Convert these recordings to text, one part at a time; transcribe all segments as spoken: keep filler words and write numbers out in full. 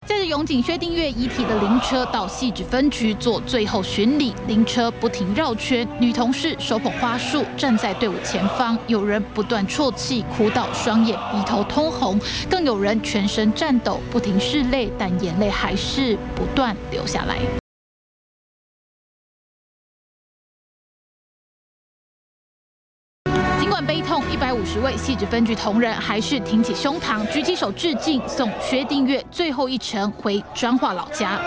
载着永警薛定谔遗体的灵车到汐止分局做最后巡礼，灵车不停绕圈，女同事手捧花束站在队伍前方，有人不断啜泣，哭到双眼鼻头通红，更有人全身颤抖，不停拭泪，但眼泪还是不断流下来。尽管悲痛，一百五十位汐止分局同仁还是挺起胸膛，举起手致敬，送薛定谔最后一程回彰化老家。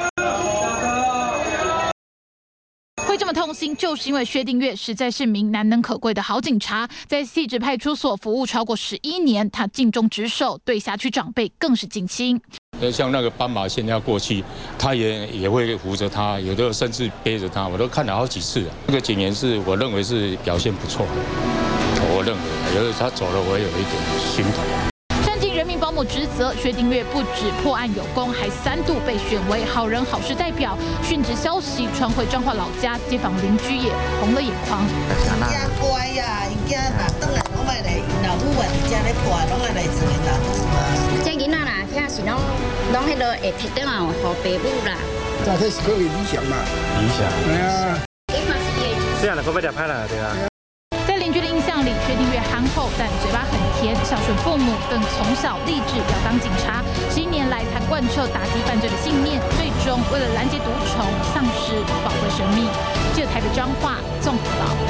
会这么痛心，就是因为薛定谔实在是名难能可贵的好警察，在汐止派出所服务超过十一年，他尽忠职守，对辖区长辈更是尽心。 像那个斑马线要过去，他也也会扶着他，有的甚至背着他，我都看了好几次了。这个警员是我认为是表现不错，我认为，有时他走了，我也有一点心疼。 善尽人民保姆职责，薛定谔不止破案有功，还三度被选为好人好事代表。殉职消息传回彰化老家，街坊邻居也红了眼眶。 真乖呀，伊囝若倒来拢来来，老母啊伫遮咧破，拢来来找因老母啊。 这囡仔啦，遐是拢拢迄落会摕倒来互爸母啦。 这这是可以理想嘛？ 理想。 对啊。 这样的会不会点拍了？对啊。 在邻居的印象里，薛定谔憨厚，但嘴巴很甜，孝顺父母，更从小立志要当警察。十一年来，他贯彻打击犯罪的信念，最终为了拦截毒虫，丧失宝贵生命。记者台北彰化综合报道。